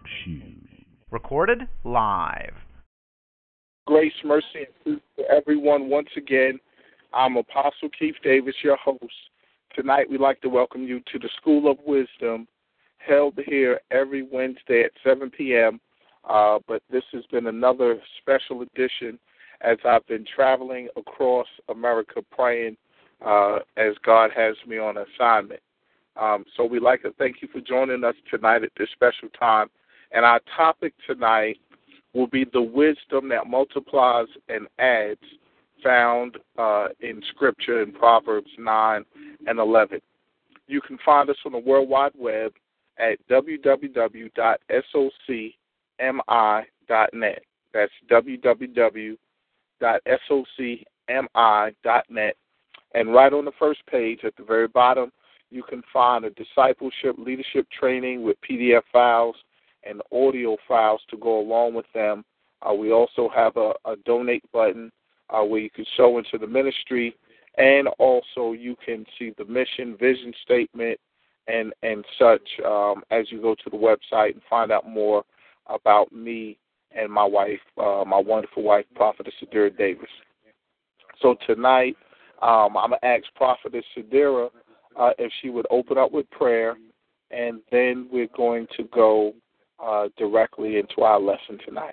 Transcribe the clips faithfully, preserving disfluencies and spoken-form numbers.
Recorded live. Grace, mercy, and peace to everyone. Once again, I'm Apostle Keith Davis, your host. Tonight, we'd like to welcome you to the School of Wisdom, held here every Wednesday at seven p.m. Uh, but this has been another special edition as I've been traveling across America praying uh, as God has me on assignment. Um, so we'd like to thank you for joining us tonight at this special time. And our topic tonight will be the wisdom that multiplies and adds, found uh, in Scripture in Proverbs nine and eleven. You can find us on the World Wide Web at w w w dot socimi dot net. That's w w w dot socimi dot net. And right on the first page at the very bottom, you can find a discipleship leadership training with P D F files and audio files to go along with them. Uh, we also have a, a donate button uh, where you can sow into the ministry, and also you can see the mission, vision statement, and, and such um, as you go to the website and find out more about me and my wife, uh, my wonderful wife, Prophetess Sadira Davis. So tonight, um, I'm going to ask Prophetess Sadira uh, if she would open up with prayer, and then we're going to go Uh, directly into our lesson tonight.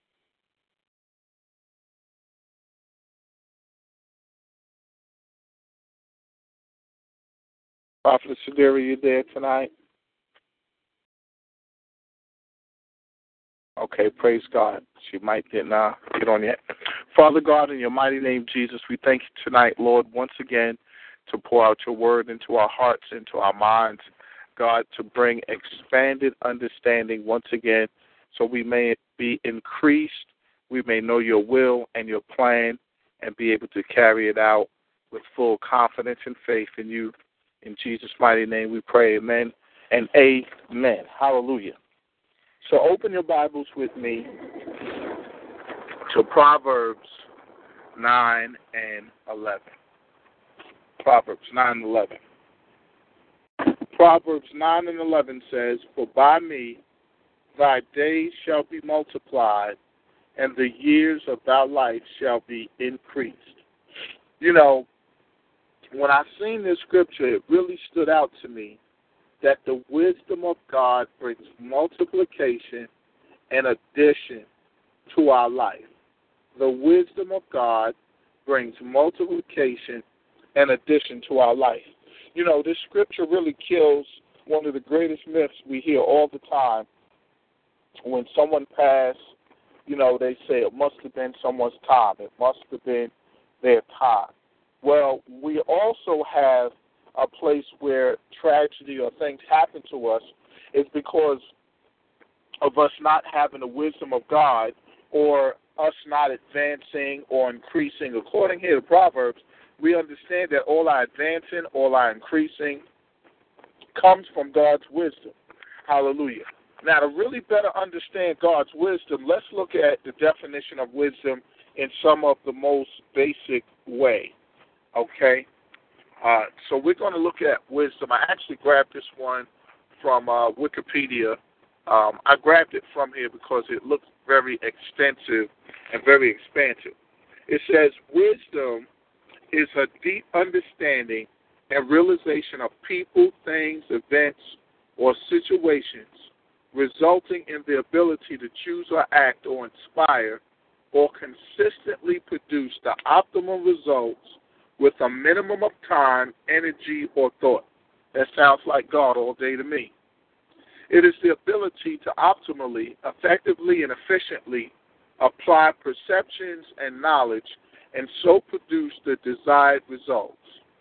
Prophet Sadira, you there tonight? Okay, praise God. She might get, nah, get on yet. Father God, in your mighty name, Jesus, we thank you tonight, Lord, once again to pour out your word into our hearts, into our minds, God, to bring expanded understanding once again, so we may be increased, we may know your will and your plan, and be able to carry it out with full confidence and faith in you. In Jesus' mighty name we pray, amen and amen. Hallelujah. So open your Bibles with me to Proverbs nine and eleven. Proverbs nine and eleven. Proverbs nine and eleven says, "For by me thy days shall be multiplied, and the years of thy life shall be increased." You know, when I seen this scripture, it really stood out to me that the wisdom of God brings multiplication and addition to our life. The wisdom of God brings multiplication and addition to our life. You know, this scripture really kills one of the greatest myths we hear all the time. When someone passed, you know, they say it must have been someone's time. It must have been their time. Well, we also have a place where tragedy or things happen to us is because of us not having the wisdom of God, or us not advancing or increasing. According here to Proverbs, we understand that all our advancing, all our increasing comes from God's wisdom. Hallelujah. Now, to really better understand God's wisdom, let's look at the definition of wisdom in some of the most basic way, okay? Uh, so we're going to look at wisdom. I actually grabbed this one from uh, Wikipedia. Um, I grabbed it from here because it looks very extensive and very expansive. It says, wisdom is a deep understanding and realization of people, things, events, or situations, resulting in the ability to choose or act or inspire or consistently produce the optimal results with a minimum of time, energy, or thought. That sounds like God all day to me. It is the ability to optimally, effectively, and efficiently apply perceptions and knowledge and so produce the desired results.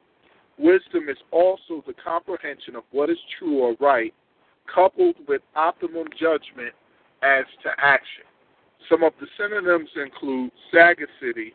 Wisdom is also the comprehension of what is true or right, coupled with optimum judgment as to action. Some of the synonyms include sagacity,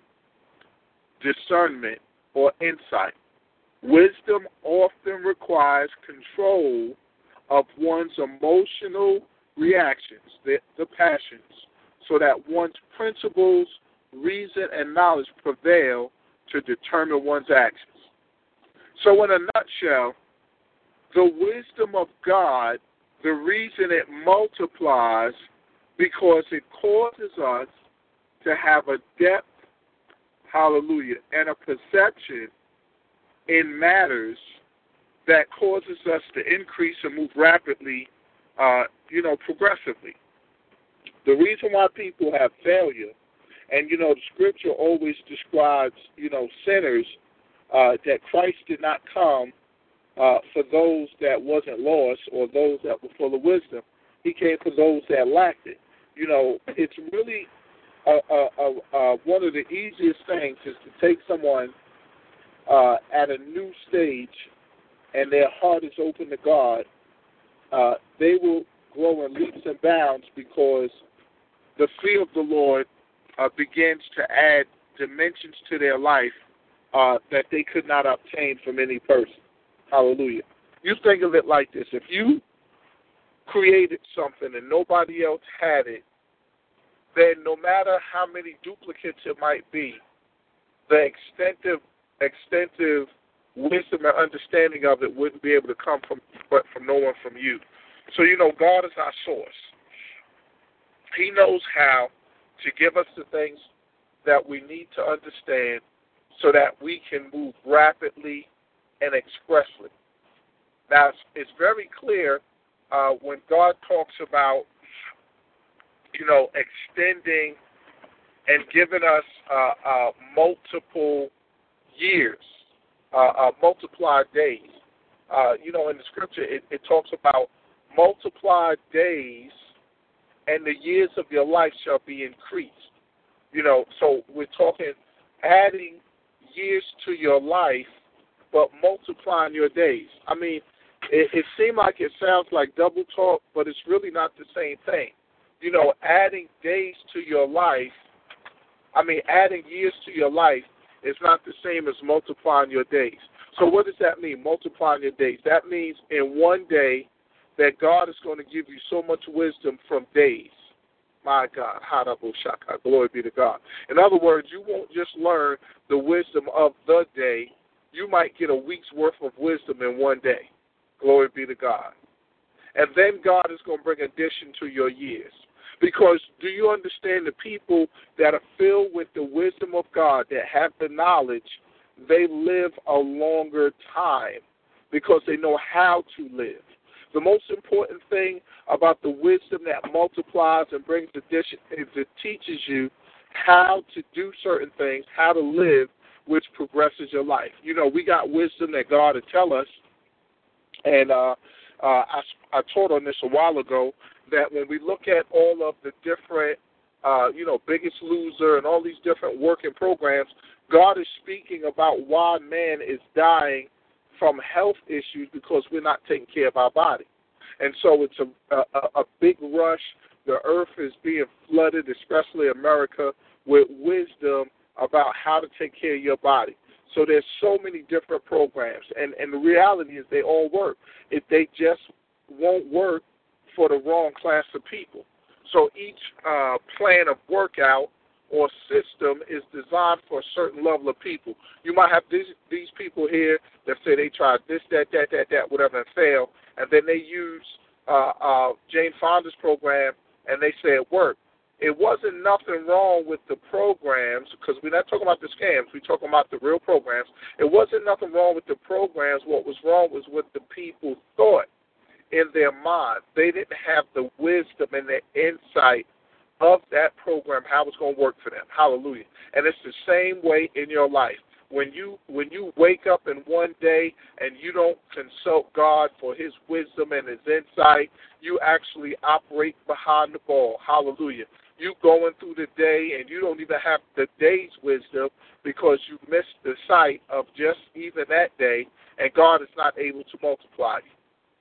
discernment, or insight. Wisdom often requires control of one's emotional reactions, the, the passions, so that one's principles, reason, and knowledge prevail to determine one's actions. So in a nutshell, the wisdom of God, the reason it multiplies because it causes us to have a depth, hallelujah, and a perception in matters that causes us to increase and move rapidly, uh, you know, progressively. The reason why people have failure, and, you know, the scripture always describes, you know, sinners, uh, that Christ did not come uh, for those that wasn't lost or those that were full of wisdom. He came for those that lacked it. You know, it's really uh, uh, uh, uh, one of the easiest things is to take someone uh, at a new stage and their heart is open to God. Uh, they will grow in leaps and bounds because the fear of the Lord uh, begins to add dimensions to their life uh, that they could not obtain from any person. Hallelujah. You think of it like this. If you created something and nobody else had it, then no matter how many duplicates it might be, the extensive, extensive wisdom and understanding of it wouldn't be able to come from but from no one from you. So, you know, God is our source. He knows how to give us the things that we need to understand so that we can move rapidly and expressly. Now, it's very clear uh, when God talks about, you know, extending and giving us uh, uh, multiple years, uh, uh, multiplied days. Uh, you know, in the scripture, it, it talks about multiplied days and the years of your life shall be increased. You know, so we're talking adding years to your life, but multiplying your days. I mean, it, it seems like it sounds like double talk, but it's really not the same thing. You know, adding days to your life, I mean, adding years to your life is not the same as multiplying your days. So what does that mean, multiplying your days? That means in one day that God is going to give you so much wisdom from days. My God, Hadabushaka, glory be to God. In other words, you won't just learn the wisdom of the day. You might get a week's worth of wisdom in one day. Glory be to God. And then God is going to bring addition to your years. Because do you understand the people that are filled with the wisdom of God, that have the knowledge, they live a longer time because they know how to live. The most important thing about the wisdom that multiplies and brings addition is it teaches you how to do certain things, how to live, which progresses your life. You know, we got wisdom that God will tell us, and uh, uh, I, I taught on this a while ago, that when we look at all of the different, uh, you know, Biggest Loser and all these different working programs, God is speaking about why man is dying from health issues because we're not taking care of our body. And so it's a, a, a big rush. The earth is being flooded, especially America, with wisdom about how to take care of your body. So there's so many different programs, and, and the reality is they all work. If they just won't work for the wrong class of people. So each uh, plan of workout or system is designed for a certain level of people. You might have these, these people here that say they tried this, that, that, that, that, whatever, and fail, and then they use uh, uh, Jane Fonda's program, and they say it worked. It wasn't nothing wrong with the programs, because we're not talking about the scams, we're talking about the real programs. It wasn't nothing wrong with the programs. What was wrong was what the people thought in their mind. They didn't have the wisdom and the insight of that program, how it's going to work for them. Hallelujah. And it's the same way in your life. When you when you wake up in one day and you don't consult God for his wisdom and his insight, you actually operate behind the ball. Hallelujah. You going through the day and you don't even have the day's wisdom because you missed the sight of just even that day, and God is not able to multiply you.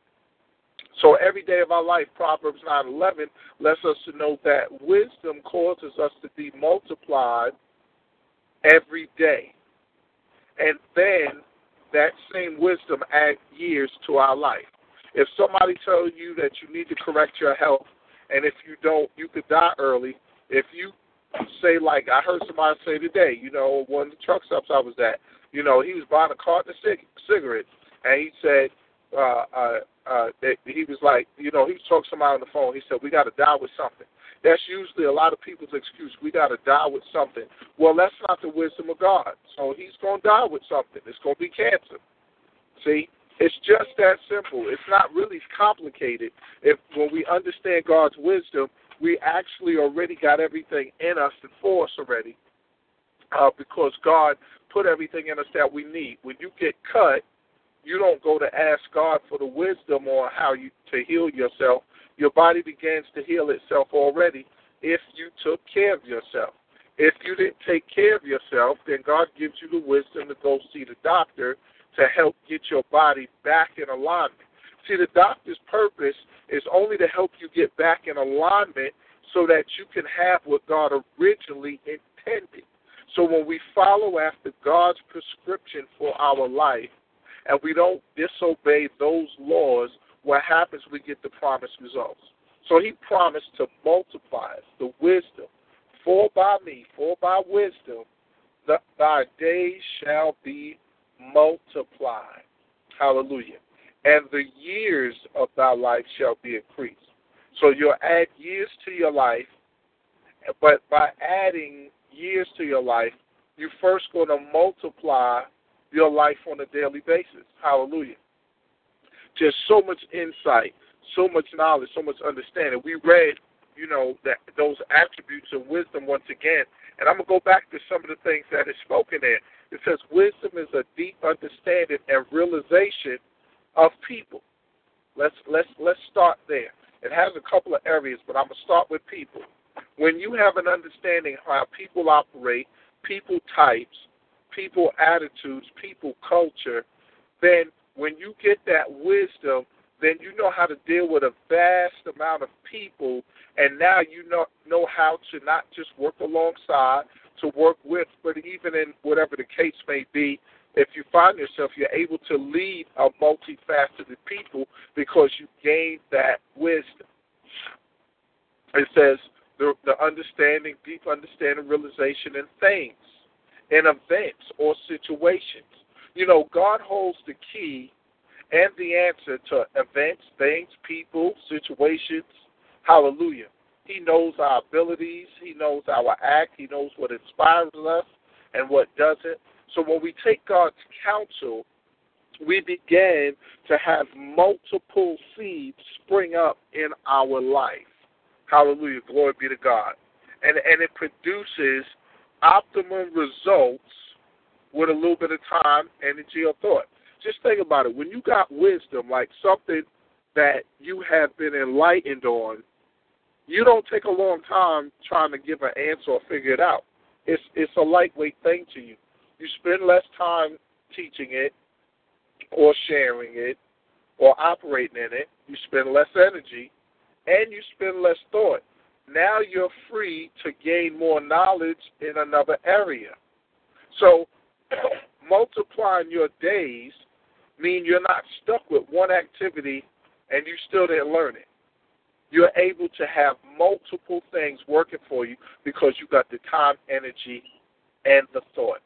So every day of our life, Proverbs nine eleven lets us to know that wisdom causes us to be multiplied every day. And then that same wisdom adds years to our life. If somebody tells you that you need to correct your health, and if you don't, you could die early. If you say, like I heard somebody say today, you know, one of the truck stops I was at, you know, he was buying a carton of cig- cigarettes, and he said, uh, uh, uh, that he was like, you know, he was talking to somebody on the phone. He said, we got to die with something. That's usually a lot of people's excuse. We got to die with something. Well, that's not the wisdom of God. So he's going to die with something. It's going to be cancer. See, it's just that simple. It's not really complicated. If when we understand God's wisdom, we actually already got everything in us and for us already, uh, because God put everything in us that we need. When you get cut, you don't go to ask God for the wisdom on how you to heal yourself. Your body begins to heal itself already if you took care of yourself. If you didn't take care of yourself, then God gives you the wisdom to go see the doctor to help get your body back in alignment. See, the doctor's purpose is only to help you get back in alignment so that you can have what God originally intended. So when we follow after God's prescription for our life and we don't disobey those laws, what happens, we get the promised results. So he promised to multiply us, the wisdom. For by me, for by wisdom, the, thy days shall be multiplied. Hallelujah. And the years of thy life shall be increased. So you'll add years to your life, but by adding years to your life, you're first going to multiply your life on a daily basis. Hallelujah. Just so much insight, so much knowledge, so much understanding. We read, you know, that those attributes of wisdom once again, and I'm going to go back to some of the things that is spoken there. It says wisdom is a deep understanding and realization of people. Let's let's let's start there. It has a couple of areas, but I'm going to start with people. When you have an understanding of how people operate, people types, people attitudes, people culture, then when you get that wisdom, then you know how to deal with a vast amount of people, and now you know know how to not just work alongside, to work with, but even in whatever the case may be, if you find yourself, you're able to lead a multifaceted people because you gained that wisdom. It says the, the understanding, deep understanding, realization in things, in events or situations. You know, God holds the key and the answer to events, things, people, situations. Hallelujah. He knows our abilities. He knows our act. He knows what inspires us and what doesn't. So when we take God's counsel, we begin to have multiple seeds spring up in our life. Hallelujah. Glory be to God. And, and it produces optimum results with a little bit of time, energy, or thought. Just think about it. When you got wisdom, like something that you have been enlightened on, you don't take a long time trying to give an answer or figure it out. It's it's a lightweight thing to you. You spend less time teaching it or sharing it or operating in it. You spend less energy and you spend less thought. Now you're free to gain more knowledge in another area. So multiplying your days means you're not stuck with one activity and you still didn't learn it. You're able to have multiple things working for you because you got the time, energy, and the thought.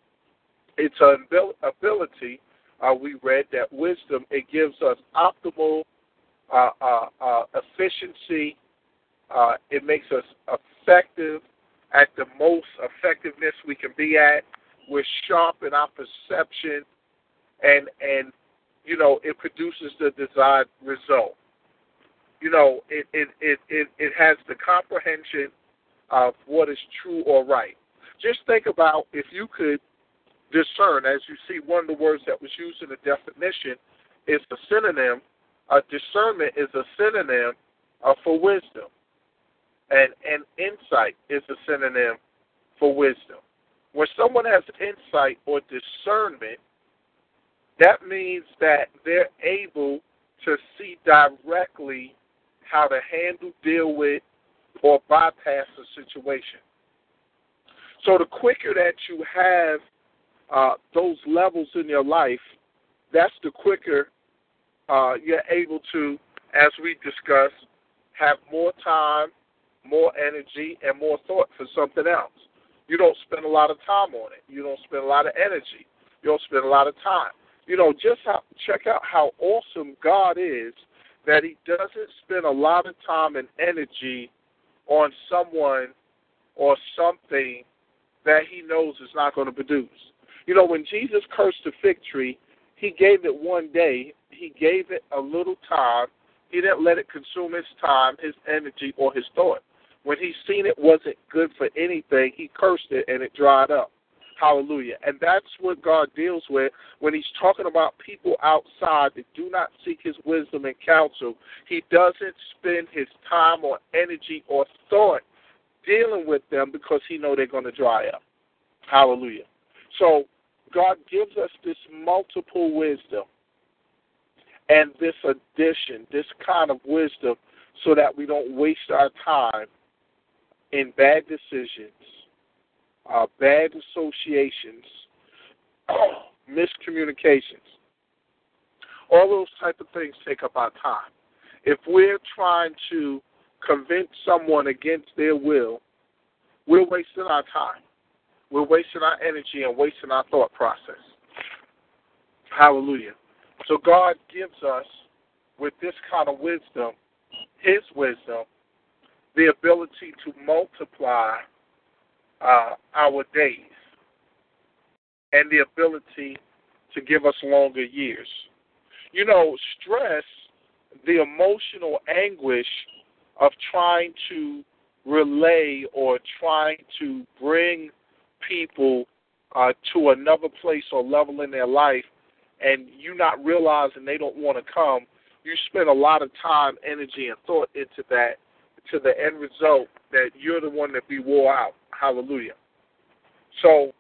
It's an ability, uh, we read, that wisdom, it gives us optimal uh, uh, uh, efficiency. Uh, it makes us effective at the most effectiveness we can be at. We're sharp in our perception, and, and you know, it produces the desired result. You know, it, it, it, it, it has the comprehension of what is true or right. Just think about if you could discern, as you see, one of the words that was used in the definition is a synonym. Uh, discernment is a synonym uh, for wisdom. And, and insight is a synonym for wisdom. When someone has insight or discernment, that means that they're able to see directly how to handle, deal with, or bypass a situation. So the quicker that you have uh, those levels in your life, that's the quicker uh, you're able to, as we discussed, have more time, more energy, and more thought for something else. You don't spend a lot of time on it. You don't spend a lot of energy. You don't spend a lot of time. You know, just how, check out how awesome God is, that he doesn't spend a lot of time and energy on someone or something that he knows is not going to produce. You know, when Jesus cursed the fig tree, he gave it one day. He gave it a little time. He didn't let it consume his time, his energy, or his thought. When he seen it wasn't good for anything, he cursed it and it dried up. Hallelujah. And that's what God deals with when he's talking about people outside that do not seek his wisdom and counsel. He doesn't spend his time or energy or thought dealing with them because he knows they're going to dry up. Hallelujah. So God gives us this multiple wisdom and this addition, this kind of wisdom, so that we don't waste our time in bad decisions, uh, bad associations, miscommunications. All those type of things take up our time. If we're trying to convince someone against their will, we're wasting our time. We're wasting our energy and wasting our thought process. Hallelujah. So God gives us, with this kind of wisdom, his wisdom, the ability to multiply uh, our days and the ability to give us longer years. You know, stress, the emotional anguish of trying to relay or trying to bring people uh, to another place or level in their life, and you not realizing they don't want to come, you spend a lot of time, energy, and thought into that, to the end result that you're the one that be wore out. Hallelujah. So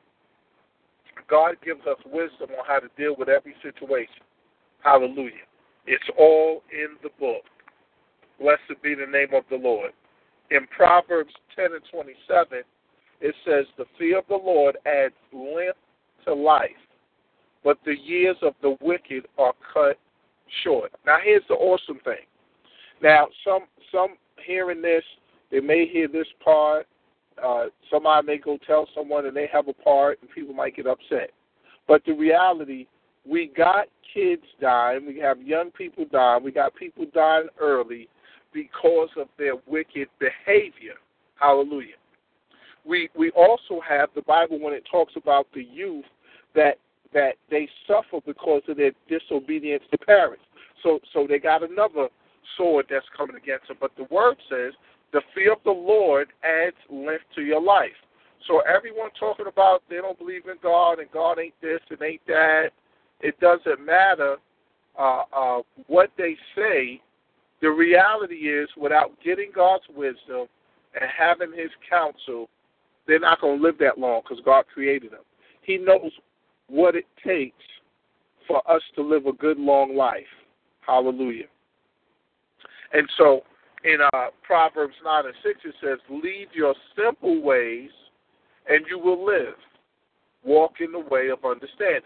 God gives us wisdom on how to deal with every situation. Hallelujah. It's all in the book. Blessed be the name of the Lord. In Proverbs ten and twenty-seven, it says, the fear of the Lord adds length to life, but the years of the wicked are cut short. Now, here's the awesome thing. Now, some some hearing this, they may hear this part. Uh, somebody may go tell someone and they have a part, and people might get upset. But the reality, we got kids dying. We have young people dying. We got people dying early because of their wicked behavior. Hallelujah. We we also have the Bible when it talks about the youth that that they suffer because of their disobedience to parents. So so they got another sword that's coming against them. But the word says the fear of the Lord adds length to your life. So everyone talking about they don't believe in God and God ain't this and ain't that, it doesn't matter uh, uh, what they say. The reality is, without getting God's wisdom and having his counsel, they're not going to live that long because God created them. He knows what it takes for us to live a good, long life. Hallelujah. And so in uh, Proverbs nine and six, it says, leave your simple ways and you will live. Walk in the way of understanding.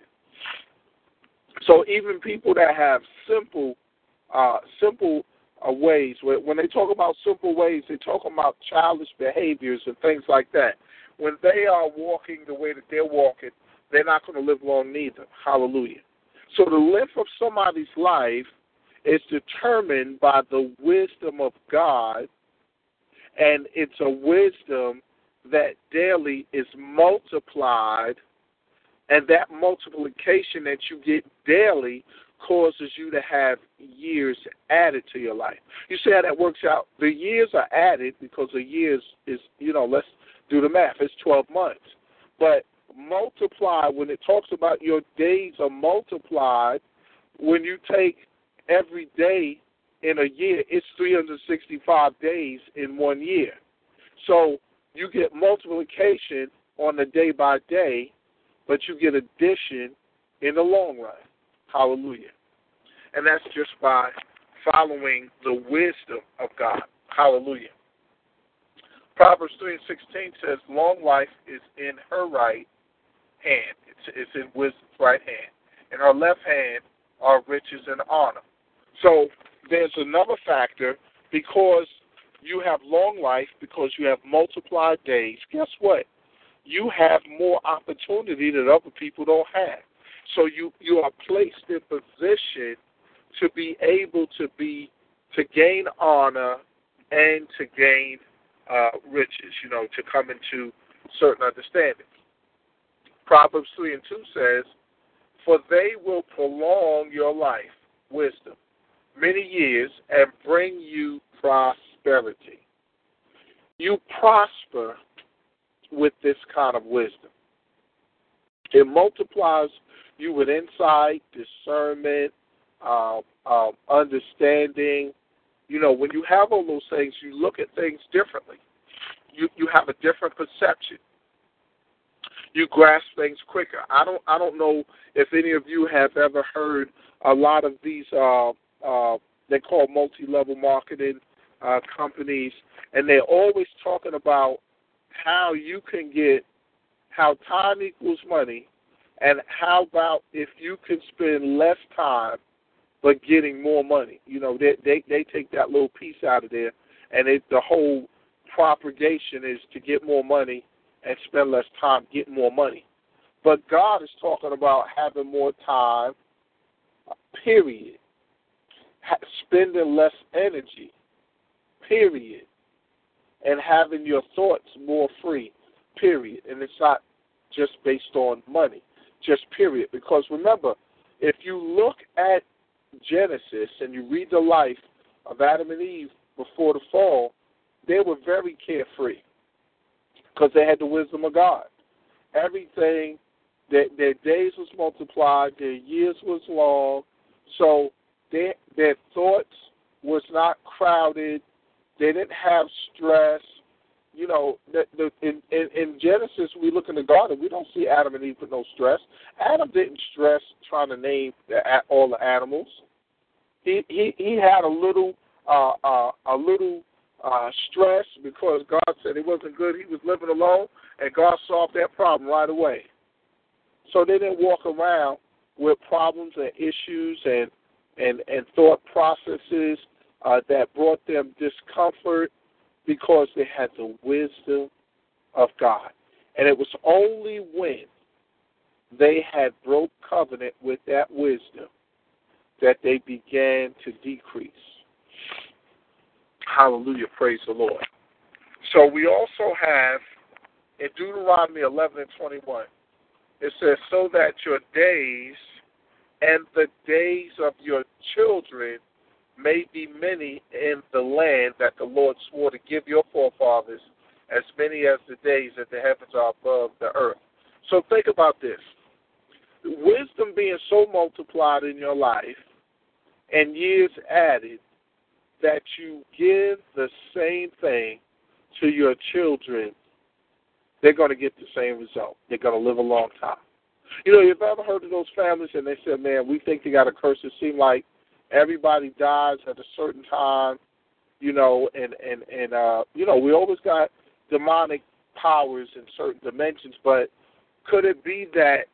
So even people that have simple, uh, simple uh, ways, when they talk about simple ways, they talk about childish behaviors and things like that. When they are walking the way that they're walking, they're not going to live long neither. Hallelujah. So the length of somebody's life is determined by the wisdom of God, and it's a wisdom that daily is multiplied, and that multiplication that you get daily causes you to have years added to your life. You see how that works out? The years are added because the years is, you know, let's do the math. It's twelve months. But multiply, when it talks about your days are multiplied, when you take every day in a year, it's three hundred sixty-five days in one year. So you get multiplication on the day by day, but you get addition in the long run. Hallelujah. And that's just by following the wisdom of God. Hallelujah. Proverbs three and sixteen says, long life is in her right hand. It's, it's in wisdom's right hand. In her left hand are riches and honor. So there's another factor, because you have long life, because you have multiplied days, guess what? You have more opportunity that other people don't have. So you, you are placed in position to be able to be to gain honor and to gain uh, riches, you know, to come into certain understanding. Proverbs three and two says, "For they will prolong your life, wisdom, many years, and bring you prosperity." You prosper with this kind of wisdom. It multiplies you with insight, discernment, uh, um, understanding. You know, when you have all those things, you look at things differently. You you have a different perception. You grasp things quicker. I don't I don't know if any of you have ever heard a lot of these uh, uh, they call multi-level marketing uh, companies, and they're always talking about how you can get how time equals money, and how about if you can spend less time but getting more money. You know, they they, they take that little piece out of there, and it, the whole propagation is to get more money and spend less time getting more money. But God is talking about having more time, period. Ha- spending less energy, period. And having your thoughts more free, period. And it's not just based on money, just period. Because remember, if you look at Genesis and you read the life of Adam and Eve before the fall, they were very carefree because they had the wisdom of God. Everything, their, their days was multiplied, their years was long, so they, their thoughts was not crowded. They didn't have stress. You know, the, the, in, in, in Genesis, we look in the garden, we don't see Adam and Eve with no stress. Adam didn't stress trying to name the, all the animals. He he, he had a little uh, uh, a little uh, stress because God said it wasn't good. He was living alone, and God solved that problem right away. So they didn't walk around with problems and issues and and, and thought processes uh, that brought them discomfort because they had the wisdom of God. And it was only when they had broke covenant with that wisdom that they began to decrease. Hallelujah, praise the Lord. So we also have in Deuteronomy eleven and twenty-one, it says, "So that your days and the days of your children may be many in the land that the Lord swore to give your forefathers, as many as the days that the heavens are above the earth." So think about this. Wisdom being so multiplied in your life and years added that you give the same thing to your children, they're going to get the same result. They're going to live a long time. You know, you've ever heard of those families and they said, man, we think they got a curse. It seems like everybody dies at a certain time, you know, and, and, and uh, you know, we always got demonic powers in certain dimensions, but could it be that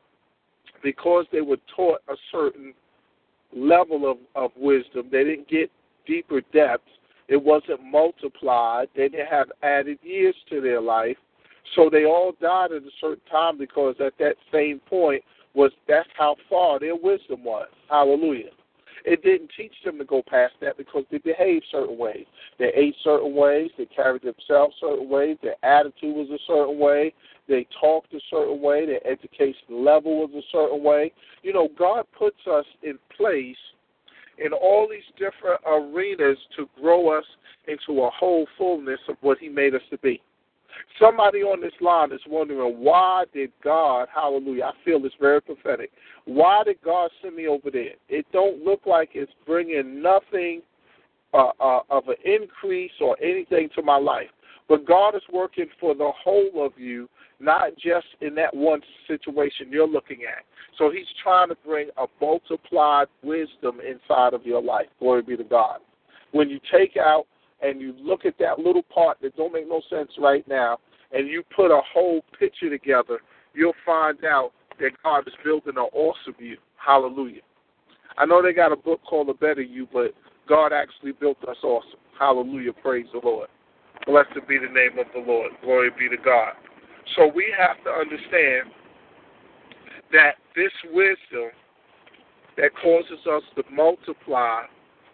because they were taught a certain level of, of wisdom, they didn't get deeper depths, it wasn't multiplied, they didn't have added years to their life, so they all died at a certain time because at that same point was that's how far their wisdom was. Hallelujah. It didn't teach them to go past that because they behaved certain ways. They ate certain ways. They carried themselves certain ways. Their attitude was a certain way. They talked a certain way. Their education level was a certain way. You know, God puts us in place in all these different arenas to grow us into a whole fullness of what he made us to be. Somebody on this line is wondering, why did God, hallelujah, I feel it's very prophetic, why did God send me over there? It don't look like it's bringing nothing uh, uh, of an increase or anything to my life. But God is working for the whole of you, not just in that one situation you're looking at. So he's trying to bring a multiplied wisdom inside of your life. Glory be to God. When you take out and you look at that little part that don't make no sense right now, and you put a whole picture together, you'll find out that God is building an awesome you. Hallelujah. I know they got a book called A Better You, but God actually built us awesome. Hallelujah. Praise the Lord. Blessed be the name of the Lord. Glory be to God. So we have to understand that this wisdom that causes us to multiply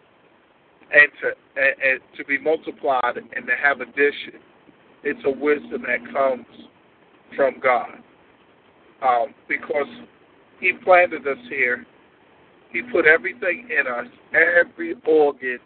and to and, and to be multiplied and to have addition, it's a wisdom that comes from God. Um, because He planted us here. He put everything in us, every organ,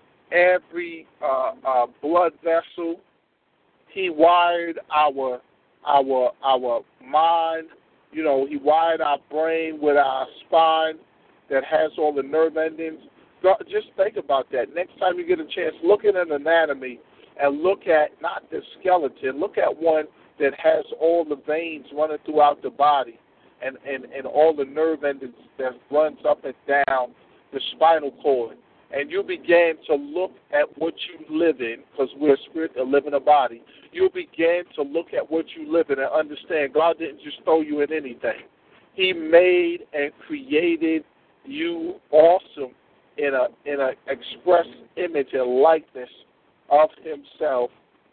every uh, uh, blood vessel. He wired our our our mind. You know, He wired our brain with our spine that has all the nerve endings. Just think about that. Next time you get a chance, look at an anatomy and look at not the skeleton. Look at one that has all the veins running throughout the body and, and, and all the nerve endings that runs up and down the spinal cord. And you begin to look at what you live in, because we're a spirit that live in a body. You begin to look at what you live in and understand God didn't just throw you in anything. He made and created you awesome in a in an express image and likeness of Himself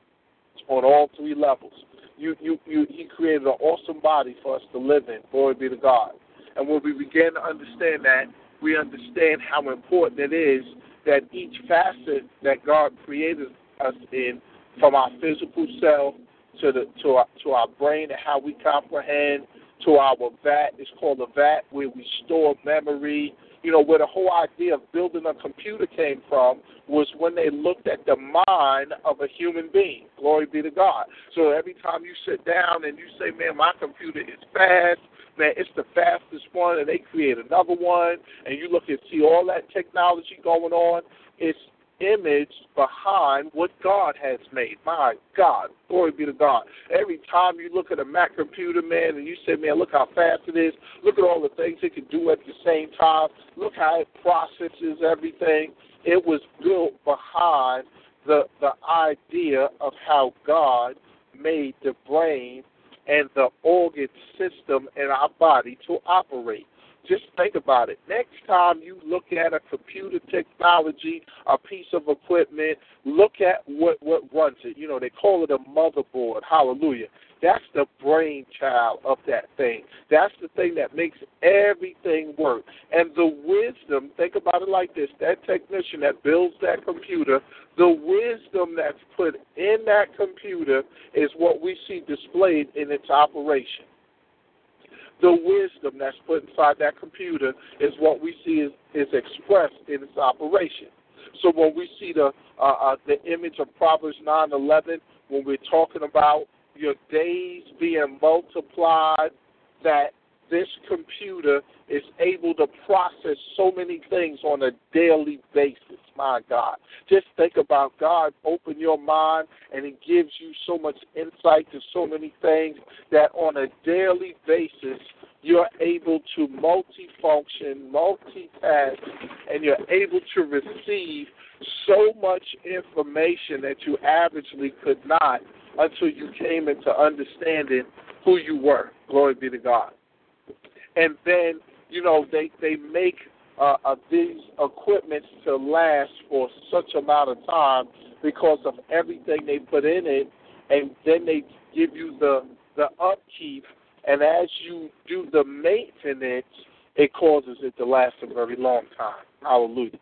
on all three levels. You, you, you, He created an awesome body for us to live in. Glory be to God. And when we begin to understand that, we understand how important it is that each facet that God created us in, from our physical self to the to our, to our brain and how we comprehend, to our vat, it's called a vat, where we store memory. You know, where the whole idea of building a computer came from was when they looked at the mind of a human being. Glory be to God. So every time you sit down and you say, man, my computer is fast, man, it's the fastest one, and they create another one, and you look and see all that technology going on, it's image behind what God has made. My God, glory be to God. Every time you look at a Mac computer, man, and you say, man, look how fast it is. Look at all the things it can do at the same time. Look how it processes everything. It was built behind the the idea of how God made the brain and the organ system in our body to operate. Just think about it. Next time you look at a computer technology, a piece of equipment, look at what, what runs it. You know, they call it a motherboard. Hallelujah. That's the brainchild of that thing. That's the thing that makes everything work. And the wisdom, think about it like this, that technician that builds that computer, the wisdom that's put in that computer is what we see displayed in its operation. The wisdom that's put inside that computer is what we see is, is expressed in its operation. So when we see the uh, uh, the image of Proverbs nine eleven, when we're talking about your days being multiplied, that this computer is able to process so many things on a daily basis. My God. Just think about God open your mind, and He gives you so much insight to so many things that on a daily basis you're able to multifunction, multitask, and you're able to receive so much information that you averagely could not until you came into understanding who you were. Glory be to God. And then, you know, they, they make uh, uh, these equipments to last for such amount of time because of everything they put in it, and then they give you the, the upkeep, and as you do the maintenance, it causes it to last a very long time. Hallelujah.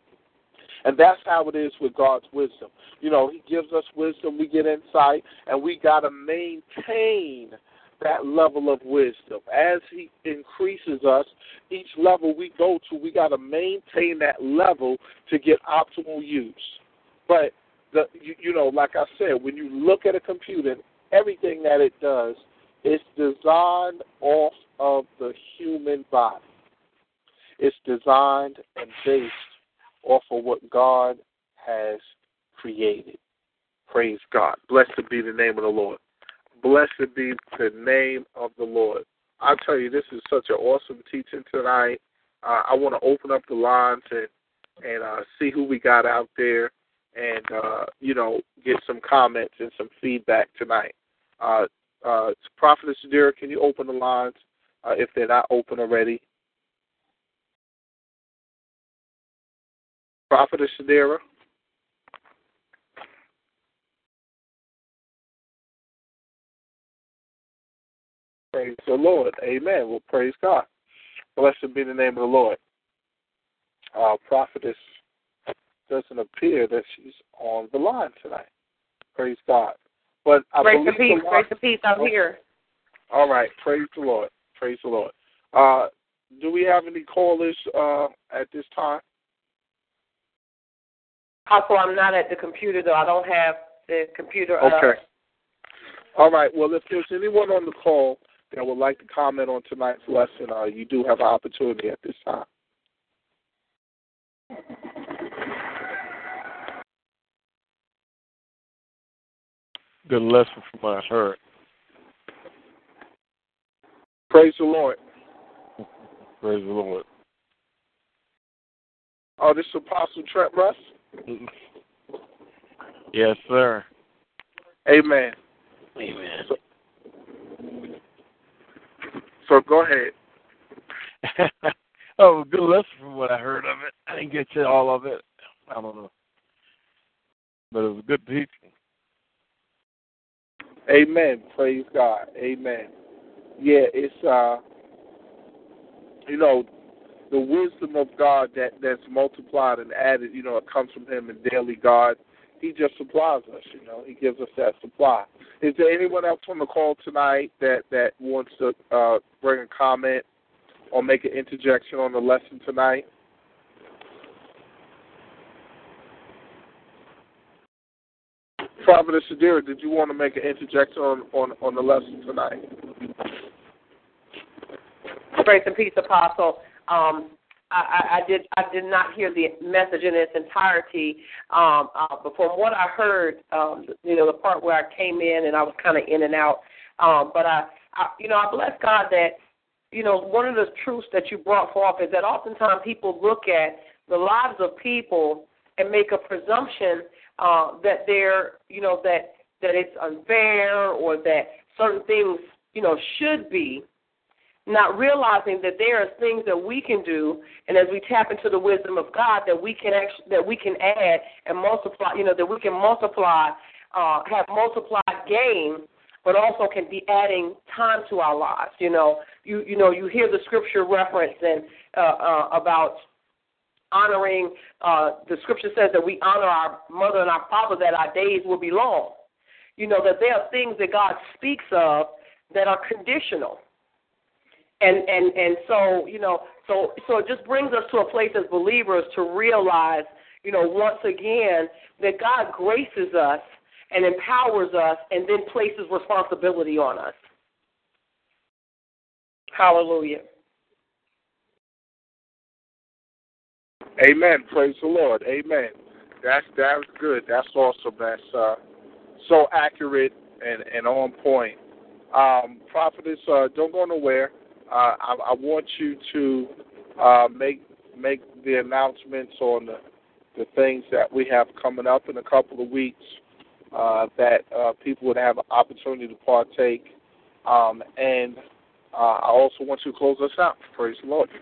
And that's how it is with God's wisdom. You know, He gives us wisdom, we get insight, and we got to maintain that level of wisdom. As He increases us, each level we go to, we got to maintain that level to get optimal use. But, the you, you know, like I said, when you look at a computer, everything that it does is designed off of the human body. It's designed and based off of what God has created. Praise God. Blessed be the name of the Lord. Blessed be the name of the Lord. I'll tell you, this is such an awesome teaching tonight. Uh, I want to open up the lines and, and uh, see who we got out there and, uh, you know, get some comments and some feedback tonight. Uh, uh, Prophetess Shadira, can you open the lines uh, if they're not open already? Prophetess Shadira? Praise the Lord. Amen. Well, praise God. Blessed be the name of the Lord. Our prophetess doesn't appear that she's on the line tonight. Praise God. But I Grace believe and peace. the Grace and peace. I'm oh, here. All right. Praise the Lord. Praise the Lord. Uh, do we have any callers uh, at this time? Also, I'm not at the computer, though. I don't have the computer up. Okay. All right. Well, if there's anyone on the call that would like to comment on tonight's lesson, uh, you do have an opportunity at this time. Good lesson from what I heard. Praise the Lord. Praise the Lord. Oh, this is Apostle Trent Russ? Yes, sir. Amen. Amen. So, so go ahead. Oh, good lesson from what I heard of it. I didn't get to all of it. I don't know. But it was good teaching. Amen. Praise God. Amen. Yeah, it's, uh, you know, the wisdom of God that, that's multiplied and added, you know, it comes from him in daily God. He just supplies us, you know. He gives us that supply. Is there anyone else on the call tonight that, that wants to uh, bring a comment or make an interjection on the lesson tonight? Prophetess Shadira, did you want to make an interjection on, on, on the lesson tonight? Grace and peace, Apostle. Um, I, I did I did not hear the message in its entirety, um, uh, but from what I heard, um, you know, the part where I came in and I was kind of in and out, um, but I, I, you know, I bless God that, you know, one of the truths that you brought forth is that oftentimes people look at the lives of people and make a presumption uh, that they're, you know, that that it's unfair or that certain things, you know, should be. Not realizing that there are things that we can do, and as we tap into the wisdom of God, that we can actually, that we can add and multiply. You know, that we can multiply, uh, have multiplied gain, but also can be adding time to our lives. You know, you you know, you hear the scripture reference and uh, uh, about honoring. Uh, the scripture says that we honor our mother and our father, that our days will be long. You know, that there are things that God speaks of that are conditional. And, and and so, you know, so so it just brings us to a place as believers to realize, you know, once again, that God graces us and empowers us and then places responsibility on us. Hallelujah. Amen. Praise the Lord. Amen. That's that's good. That's awesome. That's uh, so accurate and, and on point. Um, Prophetess, uh, don't go nowhere. Uh, I, I want you to uh, make make the announcements on the, the things that we have coming up in a couple of weeks uh, that uh, people would have an opportunity to partake. Um, and uh, I also want you to close us out. Praise the Lord.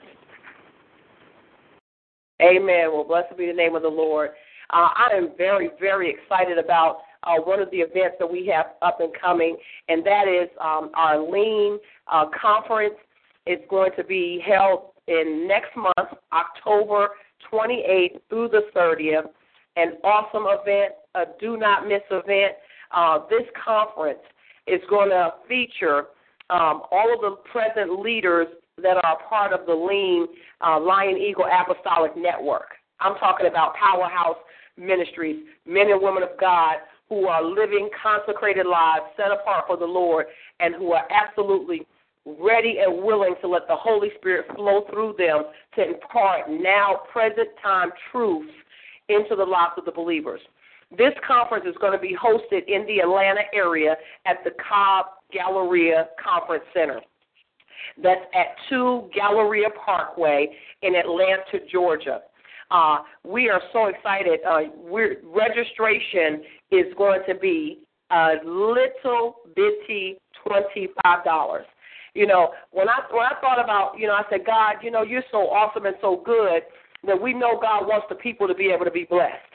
Amen. Well, blessed be the name of the Lord. Uh, I am very, very excited about uh, one of the events that we have up and coming, and that is um, our Lean uh, conference. It's going to be held in next month, October twenty-eighth through the thirtieth. An awesome event, a do-not-miss event. Uh, this conference is going to feature um, all of the present leaders that are part of the Lean uh, Lion Eagle Apostolic Network. I'm talking about Powerhouse Ministries, men and women of God who are living consecrated lives set apart for the Lord and who are absolutely ready and willing to let the Holy Spirit flow through them to impart now present time truths into the lives of the believers. This conference is going to be hosted in the Atlanta area at the Cobb Galleria Conference Center. That's at two Galleria Parkway in Atlanta, Georgia. Uh, we are so excited. Uh, we're, registration is going to be a little bitty twenty-five dollars. You know, when I when I thought about, you know, I said, God, you know, you're so awesome and so good that we know God wants the people to be able to be blessed.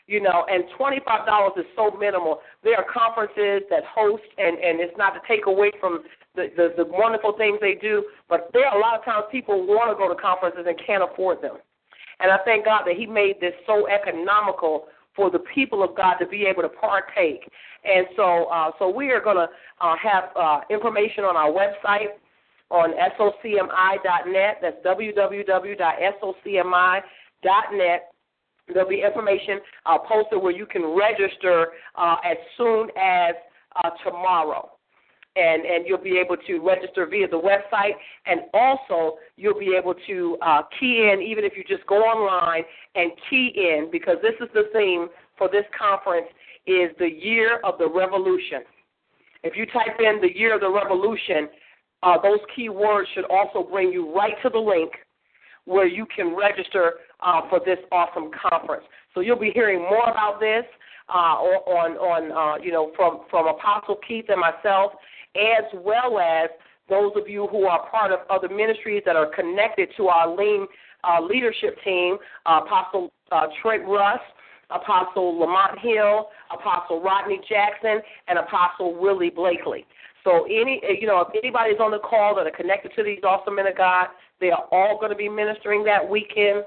you know, and twenty-five dollars is so minimal. There are conferences that host, and, and it's not to take away from the, the, the wonderful things they do, but there are a lot of times people want to go to conferences and can't afford them. And I thank God that he made this so economical for the people of God to be able to partake. And so uh, so we are going to uh, have uh, information on our website on S O C M I dot net. That's w w w dot S O C M I dot net. There'll be information uh, posted where you can register uh, as soon as uh, tomorrow. And, and you'll be able to register via the website, and also you'll be able to uh, key in, even if you just go online and key in, because this is the theme for this conference, is the Year of the Revolution. If you type in the Year of the Revolution, uh, those key words should also bring you right to the link where you can register uh, for this awesome conference. So you'll be hearing more about this uh, on, on uh, you know, from, from Apostle Keith and myself, as well as those of you who are part of other ministries that are connected to our lean uh, leadership team, uh, Apostle uh, Trent Russ, Apostle Lamont Hill, Apostle Rodney Jackson, and Apostle Willie Blakely. So any, you know, if anybody's on the call that are connected to these awesome men of God, they are all going to be ministering that weekend,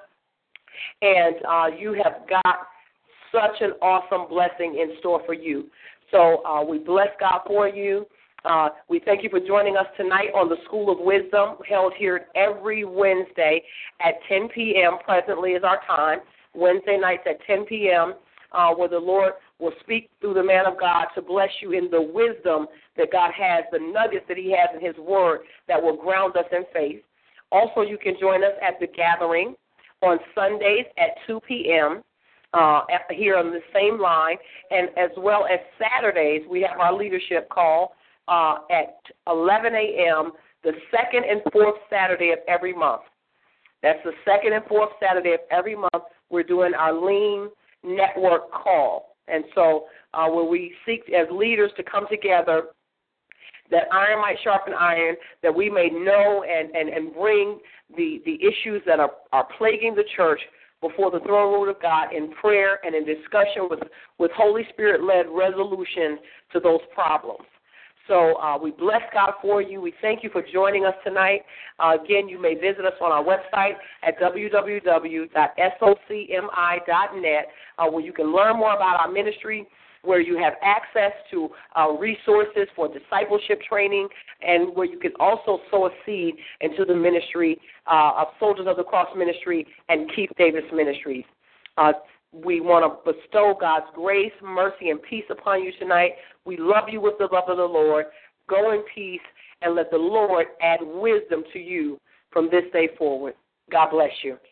and uh, you have got such an awesome blessing in store for you. So uh, we bless God for you. Uh, we thank you for joining us tonight on the School of Wisdom, held here every Wednesday at ten p.m. Presently is our time, Wednesday nights at ten p.m., uh, where the Lord will speak through the man of God to bless you in the wisdom that God has, the nuggets that he has in his word that will ground us in faith. Also, you can join us at the gathering on Sundays at two p.m., uh, here on the same line, and as well as Saturdays, we have our leadership call Uh, at eleven a.m. the second and fourth Saturday of every month. That's the second and fourth Saturday of every month. We're doing our Lean Network call. And so uh, when we seek as leaders to come together, that iron might sharpen iron, that we may know and, and, and bring the, the issues that are, are plaguing the church before the throne room of God in prayer and in discussion with, with Holy Spirit-led resolution to those problems. So uh, we bless God for you. We thank you for joining us tonight. Uh, again, you may visit us on our website at w w w dot S O C M I dot net, uh, where you can learn more about our ministry, where you have access to uh, resources for discipleship training, and where you can also sow a seed into the ministry uh, of Soldiers of the Cross Ministry and Keith Davis Ministries. Uh, We want to bestow God's grace, mercy, and peace upon you tonight. We love you with the love of the Lord. Go in peace, and let the Lord add wisdom to you from this day forward. God bless you.